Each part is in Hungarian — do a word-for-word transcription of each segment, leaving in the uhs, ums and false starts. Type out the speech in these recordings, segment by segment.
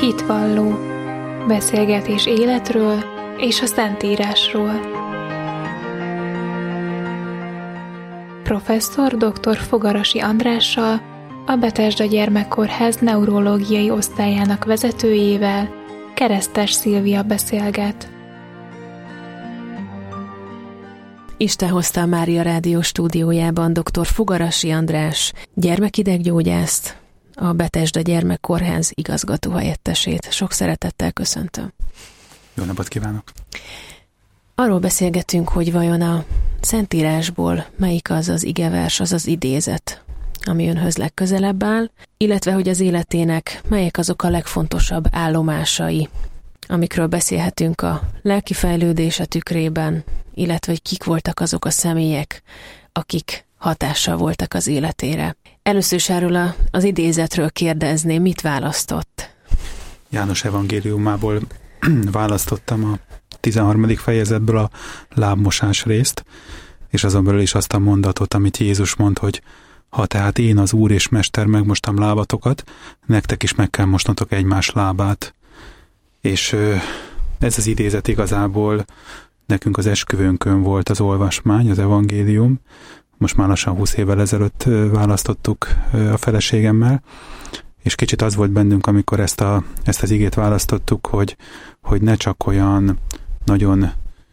Hitvalló. Beszélgetés életről és a Szentírásról. Professzor dr. Fogarasi Andrással, a Bethesda Gyermekkórház neurológiai osztályának vezetőjével Keresztes Szilvia beszélget. Isten hozta a Mária Rádió stúdiójában dr. Fogarasi András, gyermekideggyógyászt, a Bethesda Gyermekkórház igazgatóhelyettesét. Sok szeretettel köszöntöm. Jó napot kívánok! Arról beszélgetünk, hogy vajon a Szentírásból melyik az az igevers, az az idézet, ami önhöz legközelebb áll, illetve hogy az életének melyek azok a legfontosabb állomásai, amikről beszélhetünk a lelki fejlődése tükrében, illetve hogy kik voltak azok a személyek, akik hatással voltak az életére. Először is erről az idézetről kérdezném, mit választott? János evangéliumából választottam a tizenharmadik fejezetből a lábmosás részt, és azon belül is azt a mondatot, amit Jézus mond, hogy ha tehát én, az Úr és Mester megmostam lábatokat, nektek is meg kell mosnotok egymás lábát. És ez az idézet igazából nekünk az esküvőnkön volt az olvasmány, az evangélium. Most már lassan húsz évvel ezelőtt választottuk a feleségemmel, és kicsit az volt bennünk, amikor ezt, a, ezt az igét választottuk, hogy, hogy ne csak olyan nagyon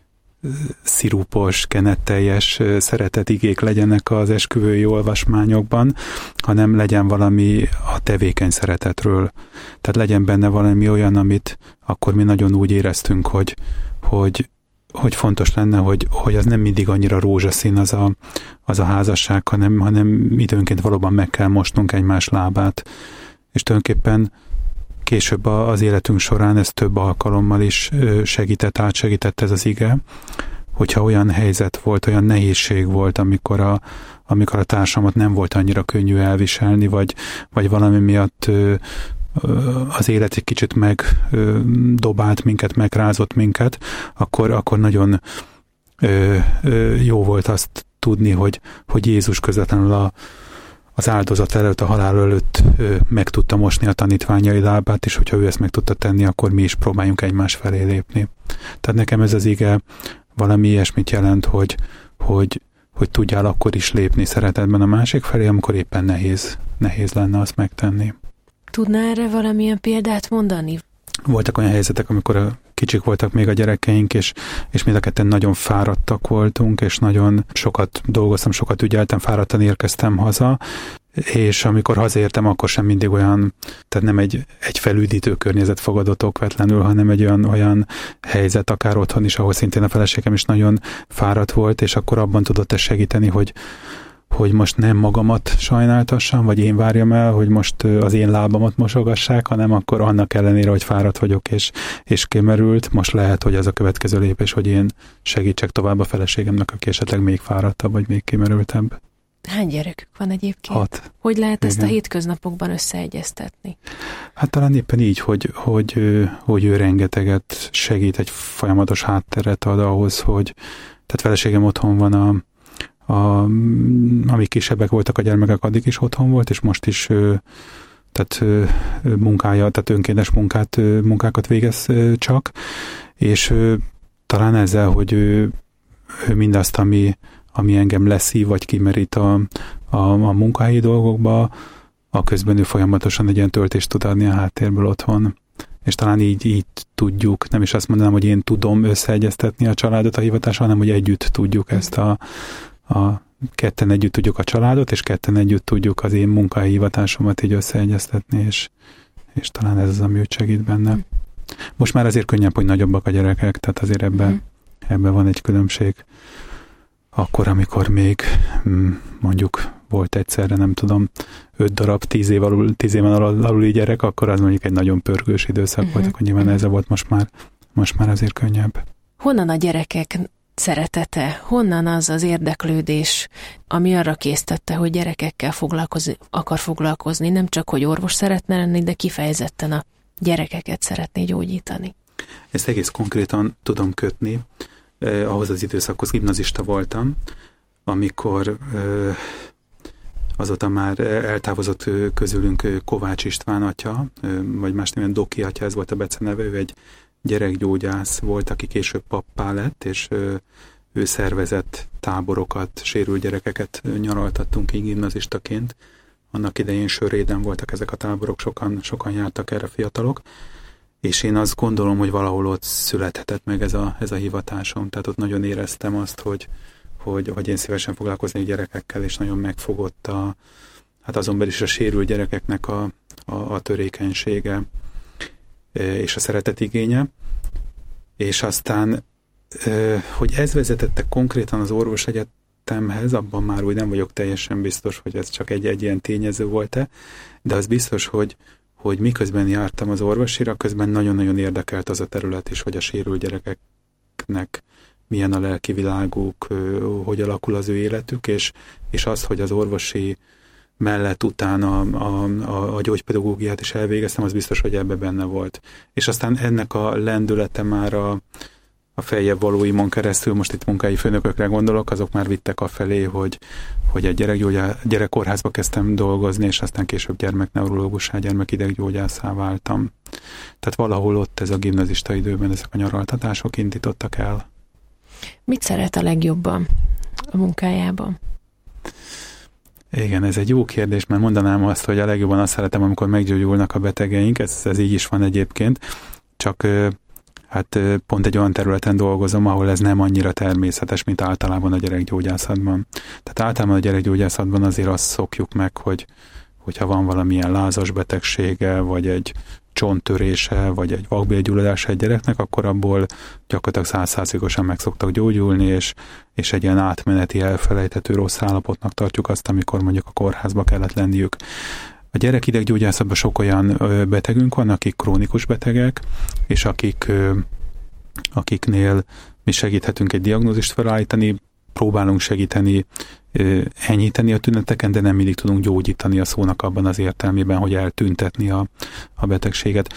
szirupos, kenetteljes szeretet igék legyenek az esküvői olvasmányokban, hanem legyen valami a tevékeny szeretetről. Tehát legyen benne valami olyan, amit akkor mi nagyon úgy éreztünk, hogy, hogy, hogy fontos lenne, hogy, hogy az nem mindig annyira rózsaszín az a, az a házasság, hanem, hanem időnként valóban meg kell mosnunk egymás lábát. És tulajdonképpen később az életünk során ez több alkalommal is segített, átsegített ez az ige, hogyha olyan helyzet volt, olyan nehézség volt, amikor a, amikor a társamat nem volt annyira könnyű elviselni, vagy, vagy valami miatt az élet egy kicsit megdobált minket, megrázott minket, akkor, akkor nagyon jó volt azt tudni, hogy, hogy Jézus közvetlenül a az áldozat előtt, a halál előtt ö, meg tudta mosni a tanítványai lábát, és hogyha ő ezt meg tudta tenni, akkor mi is próbáljunk egymás felé lépni. Tehát nekem ez az ige valami ilyesmit jelent, hogy, hogy, hogy tudjál akkor is lépni szeretetben a másik felé, amikor éppen nehéz, nehéz lenne azt megtenni. Tudná erre valamilyen példát mondani? Voltak olyan helyzetek, amikor kicsik voltak még a gyerekeink, és, és mind a ketten nagyon fáradtak voltunk, és nagyon sokat dolgoztam, sokat ügyeltem, fáradtan érkeztem haza, és amikor hazaértem, akkor sem mindig olyan, tehát nem egy, egy felüdítő környezet fogadott okvetlenül, hanem egy olyan, olyan helyzet, akár otthon is, ahol szintén a feleségem is nagyon fáradt volt, és akkor abban tudott ez segíteni, hogy hogy most nem magamat sajnáltassam, vagy én várjam el, hogy most az én lábamat mosogassák, hanem akkor annak ellenére, hogy fáradt vagyok, és, és kimerült, most lehet, hogy ez a következő lépés, hogy én segítsek tovább a feleségemnek, aki esetleg még fáradtabb, vagy még kimerültebb. Hány gyerekük van egyébként? Hat. Hogy lehet ezt Igen. a hétköznapokban összeegyeztetni? Hát talán éppen így, hogy, hogy, hogy ő rengeteget segít, egy folyamatos hátteret ad ahhoz, hogy tehát feleségem otthon van a A, amíg kisebbek voltak a gyermekek, addig is otthon volt, és most is tehát munkája, tehát önkéntes munkát, munkákat végez csak, és talán ezzel, hogy ő, ő mindazt, ami, ami engem leszív, vagy kimerít a, a, a munkahelyi dolgokba, a közben ő folyamatosan egy ilyen töltést tud adni a háttérből otthon. És talán így, így tudjuk, nem is azt mondanám, hogy én tudom összeegyeztetni a családot a hivatással, hanem hogy együtt tudjuk ezt a A ketten együtt tudjuk a családot, és ketten együtt tudjuk az én munkahelyi hivatásomat így összeegyeztetni, és, és talán ez az, ami őt segít benne. Most már azért könnyebb, hogy nagyobbak a gyerekek, tehát azért ebben mm. ebbe van egy különbség. Akkor, amikor még mondjuk volt egyszerre, nem tudom, öt darab, tíz, év alul, tíz éven alul, aluli gyerek, akkor az mondjuk egy nagyon pörgős időszak mm-hmm. volt, akkor nyilván ez volt, most már, most már azért könnyebb. Honnan a gyerekek szeretete, honnan az az érdeklődés, ami arra késztette, hogy gyerekekkel foglalkozni, akar foglalkozni, nem csak, hogy orvos szeretne lenni, de kifejezetten a gyerekeket szeretné gyógyítani? Ezt egész konkrétan tudom kötni. Eh, ahhoz az időszakhoz gimnazista voltam, amikor eh, azóta már eltávozott közülünk Kovács István atya, vagy más néven Doki atya, ez volt a beceneve, ő egy gyerekgyógyász volt, aki később pappá lett, és ő szervezett táborokat, sérült gyerekeket nyaraltattunk így gimnazistaként. Annak idején Söréden voltak ezek a táborok, sokan, sokan jártak erre fiatalok, és én azt gondolom, hogy valahol ott születhetett meg ez a, ez a hivatásom, tehát ott nagyon éreztem azt, hogy, hogy, hogy én szívesen foglalkozni gyerekekkel, és nagyon megfogott a, hát azon belül is a sérült gyerekeknek a, a, a törékenysége és a szeretetigénye, és aztán, hogy ez vezetette konkrétan az orvosegyetemhez, abban már úgy nem vagyok teljesen biztos, hogy ez csak egy, egy ilyen tényező volt-e, de az biztos, hogy, hogy miközben jártam az orvosira, közben nagyon-nagyon érdekelt az a terület is, hogy a sérült gyerekeknek milyen a lelki világuk, hogy alakul az ő életük, és, és az, hogy az orvosi mellett utána a, a, a gyógypedagógiát is elvégeztem, az biztos, hogy ebbe benne volt. És aztán ennek a lendülete már a, a feljebb valóimon keresztül, most itt munkai főnökökre gondolok, azok már vittek afelé, hogy, hogy egy gyerekgyógyá, gyerekkórházba kezdtem dolgozni, és aztán később gyermekneurológussá, gyermekideggyógyászá váltam. Tehát valahol ott ez a gimnazista időben ezek a nyaraltatások indítottak el. Mit szeret a legjobban a munkájában? Igen, ez egy jó kérdés, mert mondanám azt, hogy a legjobban azt szeretem, amikor meggyógyulnak a betegeink, ez, ez így is van egyébként, csak hát pont egy olyan területen dolgozom, ahol ez nem annyira természetes, mint általában a gyerekgyógyászatban. Tehát általában a gyerekgyógyászatban azért azt szokjuk meg, hogy hogyha van valamilyen lázas betegsége, vagy egy csonttörése, vagy egy vakbélgyulladása egy gyereknek, akkor abból gyakorlatilag száz százalékosan meg szoktak gyógyulni, és, és egy ilyen átmeneti, elfelejthető rossz állapotnak tartjuk azt, amikor mondjuk a kórházba kellett lenniük. A gyerekideggyógyászatban sok olyan betegünk van, akik krónikus betegek, és akik, akiknél mi segíthetünk egy diagnózist felállítani, próbálunk segíteni, enyhíteni a tüneteken, de nem mindig tudunk gyógyítani a szónak abban az értelmében, hogy eltüntetni a, a betegséget.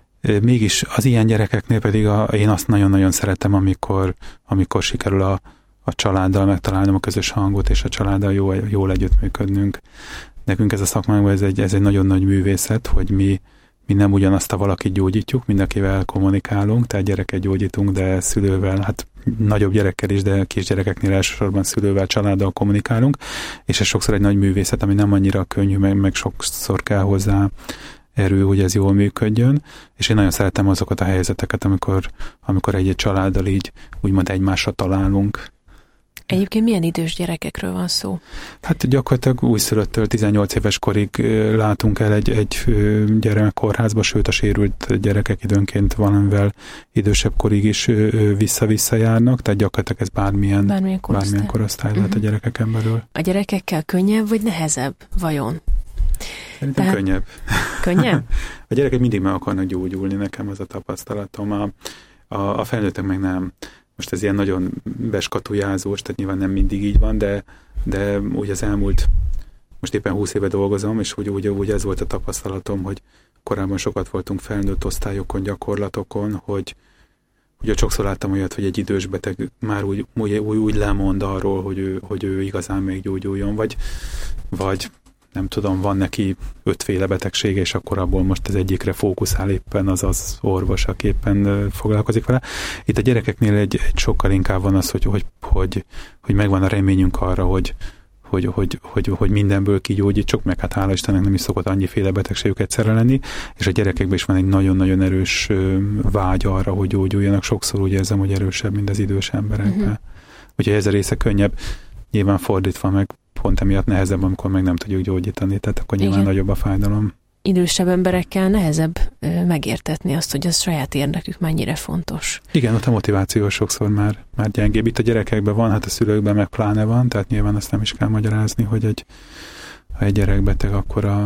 Mégis az ilyen gyerekeknél pedig a, én azt nagyon-nagyon szeretem, amikor, amikor sikerül a, a családdal megtalálnom a közös hangot, és a családdal jól, jól együttműködnünk. Nekünk ez a szakmánkban ez egy, ez egy nagyon nagy művészet, hogy mi, mi nem ugyanazt a valakit gyógyítjuk, mindenkivel kommunikálunk, tehát gyereket gyógyítunk, de szülővel, hát nagyobb gyerekkel is, de kisgyerekeknél elsősorban szülővel, családdal kommunikálunk, és ez sokszor egy nagy művészet, ami nem annyira könnyű, meg, meg sokszor kell hozzá erő, hogy ez jól működjön, és én nagyon szeretem azokat a helyzeteket, amikor, amikor egy-egy családdal így úgymond egymásra találunk. Egyébként milyen idős gyerekekről van szó? Hát gyakorlatilag újszülöttől tizennyolc éves korig látunk el egy, egy gyerekkórházba, sőt a sérült gyerekek időnként valamivel idősebb korig is vissza-vissza járnak, tehát gyakorlatilag ez bármilyen, bármilyen korosztály, bármilyen korosztály lehet uh-huh. a gyerekeken belül. A gyerekekkel könnyebb vagy nehezebb vajon? Szerintem Tehát... könnyebb. Könnyebb? A gyerekek mindig meg akarnak gyógyulni, nekem az a tapasztalatom. A, a, a felnőttek meg nem. Most ez ilyen nagyon beskatujázós, tehát nyilván nem mindig így van, de, de úgy az elmúlt, most éppen húsz éve dolgozom, és úgy, úgy, úgy ez volt a tapasztalatom, hogy korábban sokat voltunk felnőtt osztályokon, gyakorlatokon, hogy, hogy sokszor láttam olyat, hogy egy idős beteg már úgy, úgy, úgy, úgy lemond arról, hogy ő, hogy ő igazán meggyógyuljon, vagy, vagy nem tudom, van neki ötféle betegsége, és akkor abból most az egyikre fókuszál éppen az az orvos, aki éppen foglalkozik vele. Itt a gyerekeknél egy, egy sokkal inkább van az, hogy, hogy, hogy, hogy megvan a reményünk arra, hogy, hogy, hogy, hogy, hogy mindenből kigyógyítsuk, meg hát hála Istennek nem is szokott annyiféle betegségük egyszerre lenni, és a gyerekekben is van egy nagyon-nagyon erős vágy arra, hogy gyógyuljanak. Sokszor úgy érzem, hogy erősebb, mint az idős emberekben. Uh-huh. Úgyhogy ez a része könnyebb. Nyilván fordítva meg pont emiatt nehezebb, amikor meg nem tudjuk gyógyítani, tehát akkor nyilván Igen. nagyobb a fájdalom. Idősebb emberekkel nehezebb megértetni azt, hogy a saját érdekük mennyire fontos. Igen, ott a motiváció sokszor már, már gyengébb. Itt a gyerekekben van, hát a szülőkben meg pláne van, tehát nyilván azt nem is kell magyarázni, hogy egy, ha egy gyerek beteg, akkor a,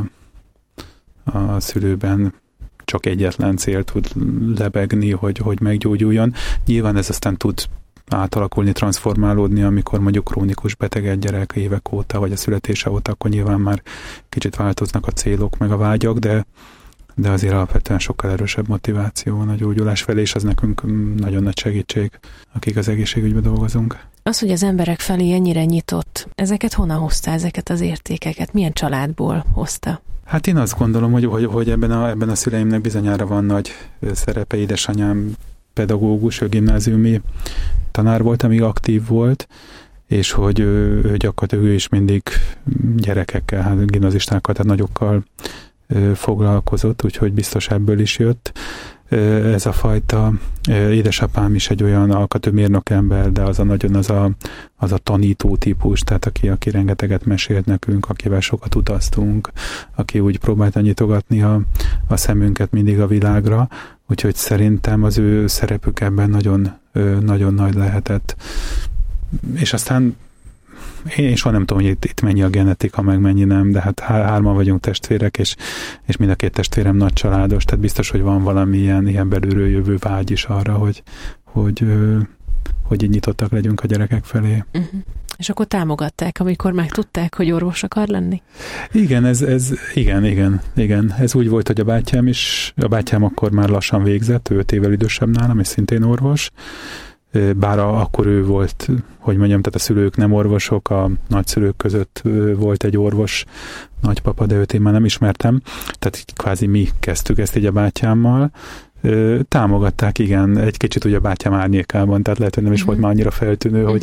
a szülőben csak egyetlen cél tud lebegni, hogy, hogy meggyógyuljon. Nyilván ez aztán tud átalakulni, transformálódni, amikor mondjuk krónikus beteg egy gyerek évek óta, vagy a születése óta, akkor nyilván már kicsit változnak a célok, meg a vágyak, de, de azért alapvetően sokkal erősebb motiváció van a gyógyulás felé, és az nekünk nagyon nagy segítség, akik az egészségügyben dolgozunk. Az, hogy az emberek felé ennyire nyitott, ezeket honnan hozta, ezeket az értékeket? Milyen családból hozta? Hát én azt gondolom, hogy, hogy, hogy ebben, a, ebben a szüleimnek bizonyára van nagy szerepe. Édesanyám pedagógus, ő gimnáziumi tanár volt, amíg aktív volt, és hogy ő, ő gyakorlatilag ő is mindig gyerekekkel, hát gimnazistákkal, tehát nagyokkal foglalkozott, úgyhogy biztos ebből is jött. Ez a fajta, édesapám is egy olyan alkatú mérnök ember, de az a nagyon az a, az a tanító típus, tehát aki, aki rengeteget mesélt nekünk, akivel sokat utaztunk, aki úgy próbálta nyitogatni a, a szemünket mindig a világra, úgyhogy szerintem az ő szerepük ebben nagyon, nagyon nagy lehetett. És aztán én soha nem tudom, hogy itt, itt mennyi a genetika, meg mennyi nem, de hát há- hárman vagyunk testvérek, és, és mind a két testvérem nagy családos, tehát biztos, hogy van valami ilyen, ilyen belülről jövő vágy is arra, hogy, hogy, hogy így nyitottak legyünk a gyerekek felé. Uh-huh. És akkor támogatták, amikor megtudták, hogy orvos akar lenni? Igen, ez, ez, igen, igen, igen. Ez úgy volt, hogy a bátyám is, a bátyám akkor már lassan végzett, ő öt évvel idősebb nálam, és szintén orvos. Bár a, akkor ő volt, hogy mondjam, tehát a szülők nem orvosok, a nagyszülők között volt egy orvos nagypapa, de őt én már nem ismertem, tehát kvázi mi kezdtük ezt így a bátyámmal. Támogatták, igen, egy kicsit ugye a bátyám árnyékában, tehát lehet, hogy nem is mm-hmm. volt már annyira feltűnő, mm-hmm. hogy,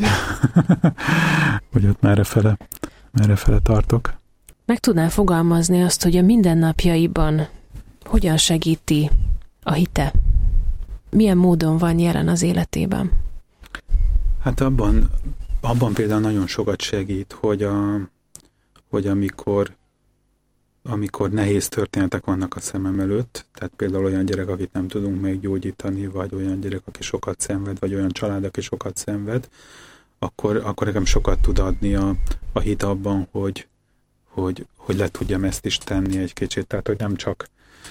hogy ott merre fele, merre fele tartok. Meg tudnál fogalmazni azt, hogy a mindennapjaiban hogyan segíti a hite? Milyen módon van jelen az életében? Hát abban, abban például nagyon sokat segít, hogy, a, hogy amikor, amikor nehéz történetek vannak a szemem előtt, tehát például olyan gyerek, akit nem tudunk meggyógyítani, vagy olyan gyerek, aki sokat szenved, vagy olyan család, aki sokat szenved, akkor, akkor nekem sokat tud adni a, a hit abban, hogy, hogy, hogy le tudjam ezt is tenni egy kicsit. Tehát, hogy nem csak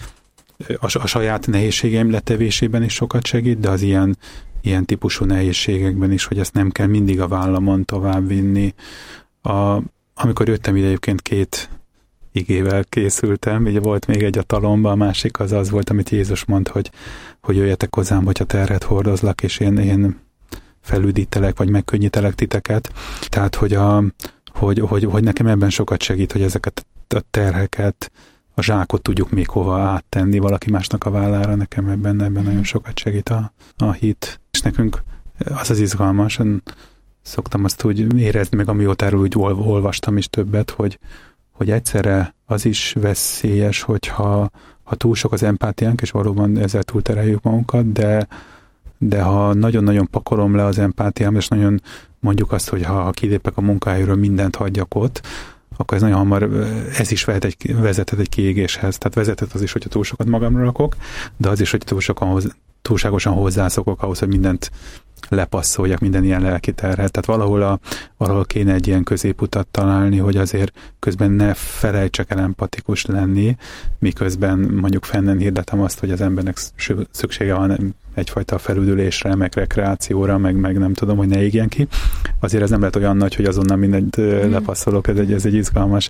A, a saját nehézségeim letevésében is sokat segít, de az ilyen, ilyen típusú nehézségekben is, hogy ezt nem kell mindig a vállamon tovább vinni. A, amikor jöttem ide, egyébként két igével készültem, ugye volt még egy a talomban, a másik az az volt, amit Jézus mondta, hogy, hogy jöjjetek hozzám, hogyha terhet hordozlak, és én, én felüdítelek, vagy megkönnyítelek titeket. Tehát, hogy, a, hogy, hogy, hogy nekem ebben sokat segít, hogy ezeket a terheket, a zsákot tudjuk még hova áttenni valaki másnak a vállára, nekem ebben, ebben nagyon sokat segít a, a hit. És nekünk az az izgalmas, szoktam azt úgy érezni, meg amióta erről úgy olvastam is többet, hogy, hogy egyszerre az is veszélyes, hogyha ha túl sok az empátiánk, és valóban ezzel túltereljük magunkat, de, de ha nagyon-nagyon pakolom le az empátiám, és nagyon mondjuk azt, hogy ha, ha kilépek a munkahelyről, mindent hagyjak ott, akkor ez nagyon hamar, ez is vehet egy, vezethet egy kiégéshez. Tehát vezethet az is, hogyha túl sokat magamra rakok, de az is, hogy túl sokan hoz, túlságosan hozzászokok ahhoz, hogy mindent lepasszoljak, minden ilyen lelki terhet. Tehát valahol, a, valahol kéne egy ilyen középutat találni, hogy azért közben ne felejtsek el empatikus lenni, miközben mondjuk fennen hirdetem azt, hogy az embernek szüksége van egyfajta felüdülésre, meg rekreációra, meg, meg nem tudom, hogy ne égjen ki. Azért ez nem lehet olyan nagy, hogy azonnal mindent mm. lepasszolok, ez egy, ez egy izgalmas.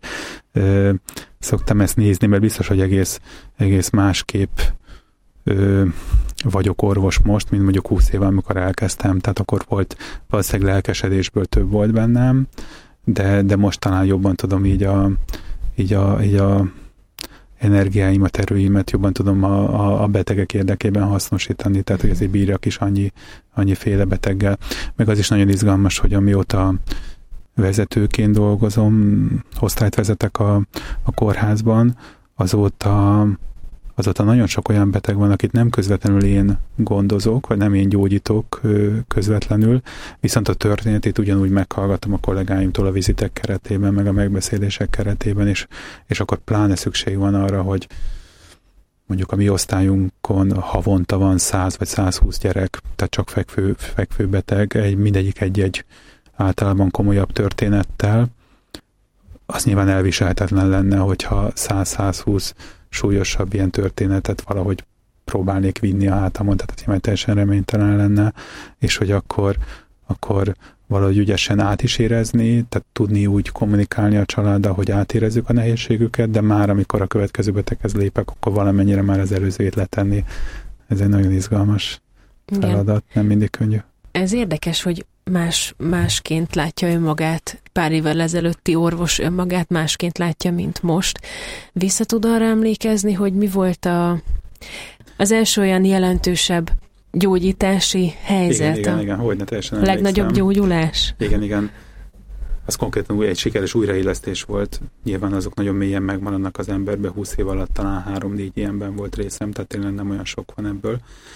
Szoktam ezt nézni, mert biztos, hogy egész, egész másképp Ö, vagyok orvos most, mint mondjuk húsz éve, amikor elkezdtem, tehát akkor volt valószínűleg lelkesedésből több volt bennem, de, de most talán jobban tudom így a, így a, így a energiáimat, erőimet jobban tudom a, a, a betegek érdekében hasznosítani, tehát hogy ezért bírjak is annyi, annyi féle beteggel. Meg az is nagyon izgalmas, hogy amióta vezetőként dolgozom, osztályt vezetek a, a kórházban, azóta azóta nagyon sok olyan beteg van, akit nem közvetlenül én gondozok, vagy nem én gyógyítok közvetlenül, viszont a történetét ugyanúgy meghallgatom a kollégáimtól a vizitek keretében, meg a megbeszélések keretében, és, és akkor pláne szükség van arra, hogy mondjuk a mi osztályunkon havonta van száz vagy százhúsz gyerek, tehát csak fekvő, fekvő beteg, egy, mindegyik egy-egy általában komolyabb történettel. Az nyilván elviselhetetlen lenne, hogyha száz-százhúsz súlyosabb ilyen történetet valahogy próbálnék vinni a hátamon, tehát nyilván teljesen reménytelen lenne, és hogy akkor, akkor valahogy ügyesen át is érezni, tehát tudni úgy kommunikálni a családdal, hogy átérezzük a nehézségüket, de már amikor a következő beteghez lépek, akkor valamennyire már az előzőt letenni. Ez egy nagyon izgalmas feladat, nem mindig könnyű. Ez érdekes, hogy más, másként látja önmagát, pár évvel ezelőtti orvos önmagát másként látja, mint most. Vissza tud arra emlékezni, hogy mi volt a, az első olyan jelentősebb gyógyítási helyzet? Igen, igen, igen, hogyne, teljesen a legnagyobb gyógyulás? Igen, igen. Az konkrétan egy sikeres újraélesztés volt. Nyilván azok nagyon mélyen megmaradnak az emberbe. húsz év alatt talán három-négy ilyenben volt részem, tehát tényleg nem olyan sok van ebből.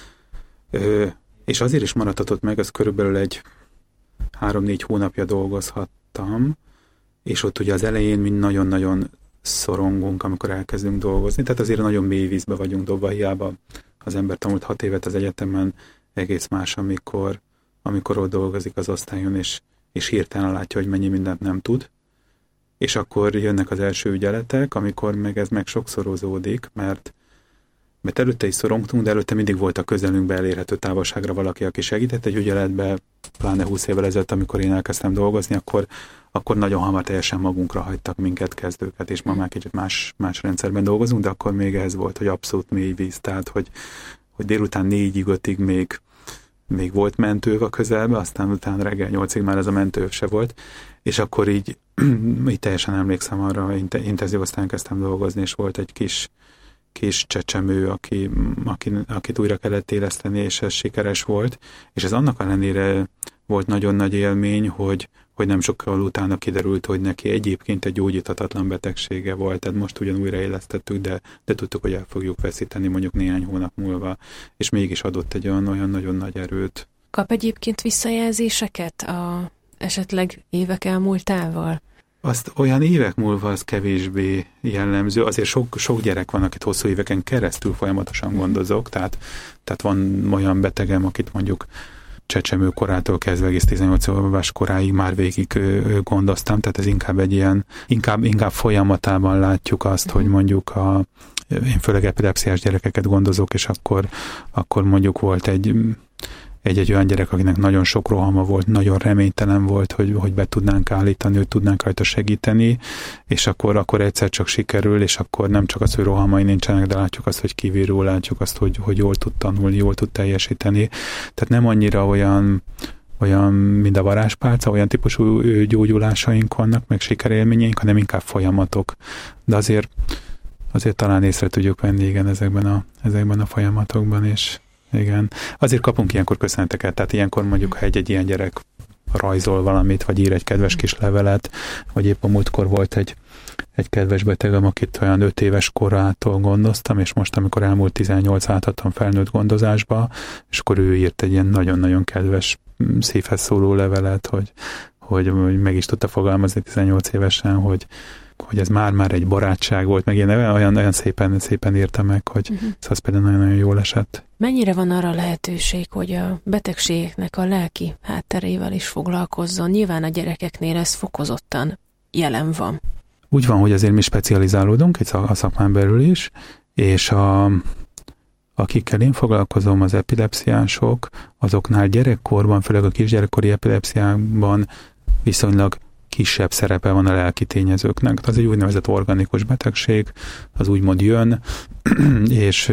Ö, és azért is maradhatott meg, az körülbelül egy három-négy hónapja dolgozhattam, és ott ugye az elején mi nagyon-nagyon szorongunk, amikor elkezdünk dolgozni, tehát azért nagyon mély vízbe vagyunk dobva, hiába az ember tanult hat évet az egyetemen, egész más, amikor, amikor ott dolgozik az osztályon, és, és hirtelen látja, hogy mennyi mindent nem tud. És akkor jönnek az első ügyeletek, amikor meg ez meg sokszorozódik, mert, mert előtte is szorongtunk, de előtte mindig volt a közelünkbe elérhető távolságra valaki, aki segített egy ügyeletbe, pláne húsz évvel ezelőtt, amikor én elkezdtem dolgozni, akkor, akkor nagyon hamar teljesen magunkra hagytak minket, kezdőket, és ma már kicsit más, más rendszerben dolgozunk, de akkor még ez volt, hogy abszolút mély víz, tehát hogy, hogy délután négyig, ötig még, még volt mentő a közelbe, aztán utána reggel nyolcig már ez a mentő se volt, és akkor így, így teljesen emlékszem arra, hogy intenzív osztályon kezdtem dolgozni, és volt egy kis kis csecsemő, aki, aki, akit újra kellett éleszteni, és ez sikeres volt. És ez annak ellenére volt nagyon nagy élmény, hogy, hogy nem sokkal utána kiderült, hogy neki egyébként egy gyógyíthatatlan betegsége volt. Tehát most ugyan újra élesztettük, de, de tudtuk, hogy el fogjuk veszíteni mondjuk néhány hónap múlva. És mégis adott egy olyan, olyan nagyon nagy erőt. Kap egyébként visszajelzéseket a esetleg évek elmúltával? Azt olyan évek múlva az kevésbé jellemző. Azért sok, sok gyerek van, akit hosszú éveken keresztül folyamatosan gondozok, tehát, tehát van olyan betegem, akit mondjuk csecsemő korától kezdve egész tizennyolc éves koráig már végig gondoztam, tehát ez inkább egy ilyen, inkább, inkább folyamatában látjuk azt, hogy mondjuk a, én főleg epilepsziás gyerekeket gondozok, és akkor, akkor mondjuk volt egy egy-egy olyan gyerek, akinek nagyon sok rohama volt, nagyon reménytelen volt, hogy, hogy be tudnánk állítani, hogy tudnánk rajta segíteni, és akkor, akkor egyszer csak sikerül, és akkor nem csak az, hogy rohamai nincsenek, de látjuk azt, hogy kívülről látjuk azt, hogy, hogy jól tud tanulni, jól tud teljesíteni. Tehát nem annyira olyan, olyan mint a varázspálca, olyan típusú gyógyulásaink vannak, meg sikerélményeink, hanem inkább folyamatok. De azért, azért talán észre tudjuk venni, igen, ezekben a, ezekben a folyamatokban, és igen. Azért kapunk ilyenkor köszöneteket, tehát ilyenkor mondjuk, ha egy-egy ilyen gyerek rajzol valamit, vagy ír egy kedves kis levelet, vagy épp a múltkor volt egy, egy kedves betegem, akit olyan öt éves korától gondoztam, és most, amikor elmúlt tizennyolc, átadtam felnőtt gondozásba, és akkor ő írt egy ilyen nagyon-nagyon kedves, szívhez szóló levelet, hogy, hogy, hogy meg is tudta fogalmazni tizennyolc évesen, hogy hogy ez már-már egy barátság volt, meg ilyen olyan, olyan szépen, szépen írta meg, hogy uh-huh. az például nagyon-nagyon jól esett. Mennyire van arra lehetőség, hogy a betegségeknek a lelki hátterével is foglalkozzon? Nyilván a gyerekeknél ez fokozottan jelen van. Úgy van, hogy azért mi specializálódunk egy a szakmán belül is, és a, akikkel én foglalkozom, az epilepsziások, azoknál gyerekkorban, főleg a kisgyerekkori epilepsziákban viszonylag kisebb szerepe van a lelki tényezőknek. Az egy úgynevezett organikus betegség, az úgymond jön, és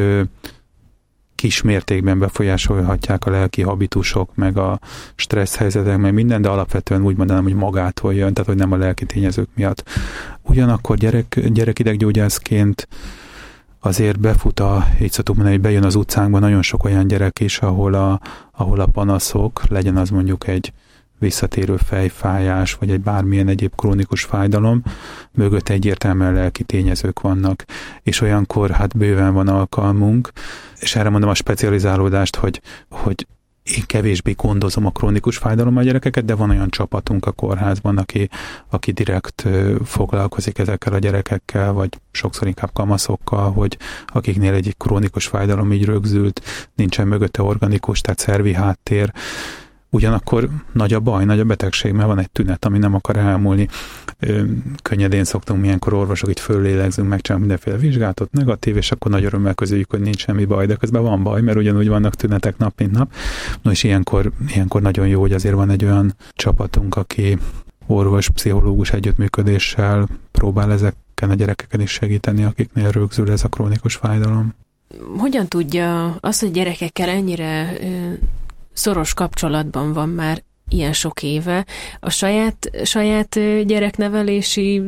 kis mértékben befolyásolhatják a lelki habitusok, meg a stressz helyzetek, meg minden, de alapvetően úgy mondanám, hogy magától jön, tehát hogy nem a lelki tényezők miatt. Ugyanakkor gyerek, gyerekideggyógyászként azért befut a, így szoktuk mondani, hogy bejön az utcánkban nagyon sok olyan gyerek is, ahol a, ahol a panaszok, legyen az mondjuk egy visszatérő fejfájás, vagy egy bármilyen egyéb krónikus fájdalom, mögött egyértelműen lelki tényezők vannak. És olyankor hát bőven van alkalmunk, és erre mondom a specializálódást, hogy, hogy én kevésbé gondozom a krónikus fájdalom a gyerekeket, de van olyan csapatunk a kórházban, aki, aki direkt foglalkozik ezekkel a gyerekekkel, vagy sokszor inkább kamaszokkal, hogy akiknél egy krónikus fájdalom így rögzült, nincsen mögötte organikus, tehát szervi háttér, Ugyanakkor nagy a baj, nagy a betegség, mert van egy tünet, ami nem akar elmúlni. Ö, könnyedén szoktunk milyenkor orvosok, itt föllélegzünk, megcsinálunk mindenféle vizsgálatot, negatív, és akkor nagy örömmel közöljük, hogy nincs semmi baj, de közben van baj, mert ugyanúgy vannak tünetek nap, mint nap. No, és ilyenkor, ilyenkor nagyon jó, hogy azért van egy olyan csapatunk, aki orvos-pszichológus együttműködéssel próbál ezeken a gyerekeken is segíteni, akiknél rögzül ez a krónikus fájdalom. Hogyan tudja az, hogy gyerekekkel ennyire ö, szoros kapcsolatban van már ilyen sok éve, a saját, saját gyereknevelési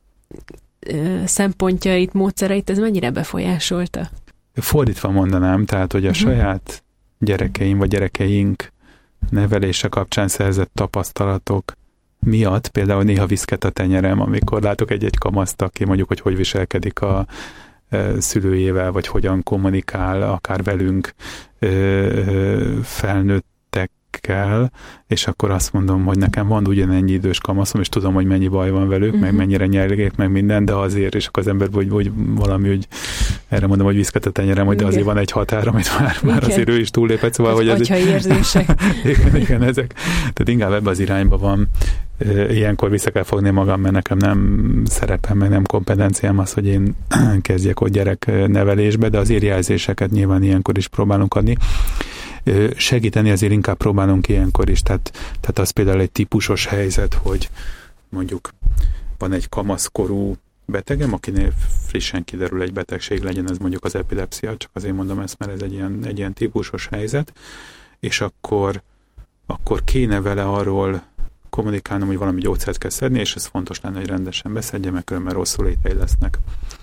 ö, szempontjait, módszereit, ez mennyire befolyásolta? Fordítva mondanám, tehát, hogy a uh-huh. saját gyerekeim vagy gyerekeink nevelése kapcsán szerzett tapasztalatok miatt például néha viszket a tenyerem, amikor látok egy-egy kamaszt, aki mondjuk, hogy hogy viselkedik a e, szülőjével, vagy hogyan kommunikál, akár velünk e, e, felnőttekkel, és akkor azt mondom, hogy nekem van ugyanennyi idős kamaszom, és tudom, hogy mennyi baj van velük, uh-huh. meg mennyire nyelgék, meg minden, de azért, és akkor az ember hogy, hogy valami, hogy erre mondom, hogy viszket a tenyerem, hogy de azért van egy határ, amit már, már azért ő is túllépett, szóval, az hogy ez... atyai érzések. igen, igen, ezek. Tehát inkább ebbe az irányba van. Ilyenkor vissza kell fogni magam, mert nekem nem szerepem, meg nem kompetenciám az, hogy én kezdjek ott gyereknevelésbe, de az érjelzéseket nyilván ilyenkor is próbálunk adni. Segíteni azért inkább próbálunk ilyenkor is, tehát, tehát az például egy típusos helyzet, hogy mondjuk van egy kamaszkorú betegem, akinél frissen kiderül egy betegség, legyen ez mondjuk az epilepszia, csak azért mondom ezt, mert ez egy ilyen, egy ilyen típusos helyzet, és akkor, akkor kéne vele arról kommunikálnom, hogy valami gyógyszert kell szedni, és ez fontos lenne, hogy rendesen beszedje, meg különben rosszul létei lesznek.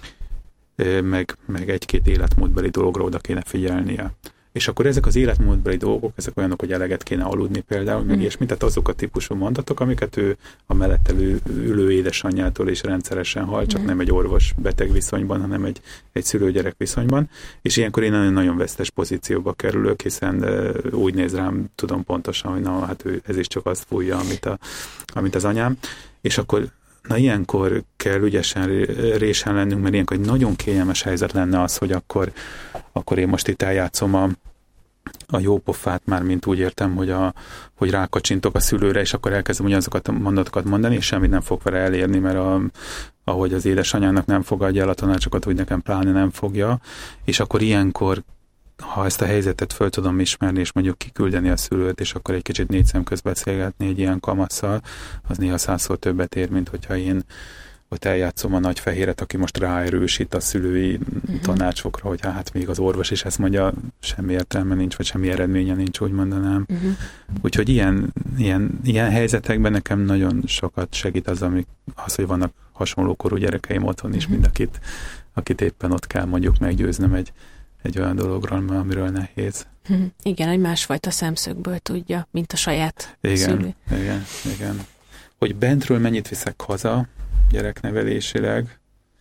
Meg, meg egy-két életmódbeli dologra oda kéne figyelnie. És akkor ezek az életmódbeli dolgok, ezek olyanok, hogy eleget kéne aludni például, meg mm. ilyesmi, tehát azok a típusú mondatok, amiket ő a mellette ülő édesanyjától is rendszeresen hall, csak mm. nem egy orvos-beteg viszonyban, hanem egy, egy szülő-gyerek viszonyban, és ilyenkor én nagyon vesztes pozícióba kerülök, hiszen úgy néz rám, tudom pontosan, hogy na, hát ő, ez is csak azt fújja, amit, a, amit az anyám, és akkor na ilyenkor kell ügyesen résen lennünk, mert ilyenkor egy nagyon kényelmes helyzet lenne az, hogy akkor, akkor én most itt eljátszom a, a jó pofát, már mint úgy értem, hogy, a, hogy rákacsintok a szülőre, és akkor elkezdem ugyanazokat a mondatokat mondani, és semmit nem fog vele elérni, mert a, ahogy az édesanyának nem fogadja el a tanácsokat, úgy nekem pláne nem fogja, és akkor ilyenkor ha ezt a helyzetet föl tudom ismerni, és mondjuk kiküldeni a szülőt, és akkor egy kicsit négy szem közt beszélgetni egy ilyen kamasszal, az néha százszor többet ér, mint hogyha én ott eljátszom a nagy fehéret, aki most ráerősít a szülői uh-huh. tanácsokra, hogy hát még az orvos is ezt mondja, semmi értelme nincs, vagy semmi eredménye nincs, úgy mondanám. Uh-huh. Úgyhogy ilyen, ilyen, ilyen helyzetekben nekem nagyon sokat segít az, amik, az, hogy vannak hasonló korú gyerekeim otthon is, uh-huh. mind akit, akit éppen ott kell mondjuk meggyőznöm egy egy olyan dologról, amiről nehéz. Igen, egy másfajta szemszögből tudja, mint a saját igen, szülő. Igen, igen. Hogy bentről mennyit viszek haza gyereknevelésileg,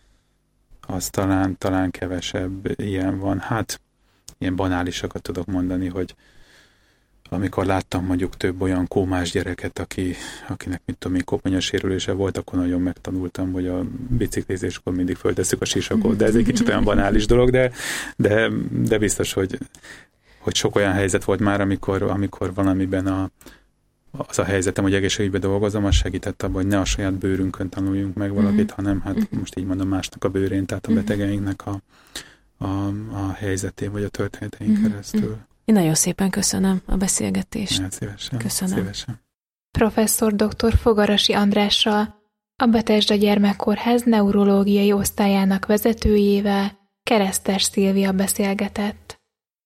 az talán, talán kevesebb ilyen van. Hát, ilyen banálisakat tudok mondani, hogy amikor láttam mondjuk több olyan kómás gyereket, aki, akinek mit tudom én, koponyasérülése volt, akkor nagyon megtanultam, hogy a biciklizéskor mindig föltesszük a sisakot, de ez egy kicsit olyan banális dolog, de, de, de biztos, hogy, hogy sok olyan helyzet volt már, amikor, amikor valamiben a, az a helyzetem, hogy egészségügyben dolgozom, az segített abban, hogy ne a saját bőrünkön tanuljunk meg valakit, mm-hmm. hanem hát most így mondom másnak a bőrén, tehát a betegeinknek a, a, a helyzetén, vagy a történetein mm-hmm. keresztül. Én nagyon szépen köszönöm a beszélgetést. Ja, szívesen. Köszönöm. Szívesen. Professzor dr. Fogarasi Andrással, a Betesda Gyermekkórház neurológiai osztályának vezetőjével, Keresztes Szilvia beszélgetett.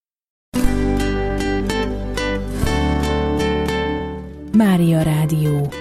Mária Rádió.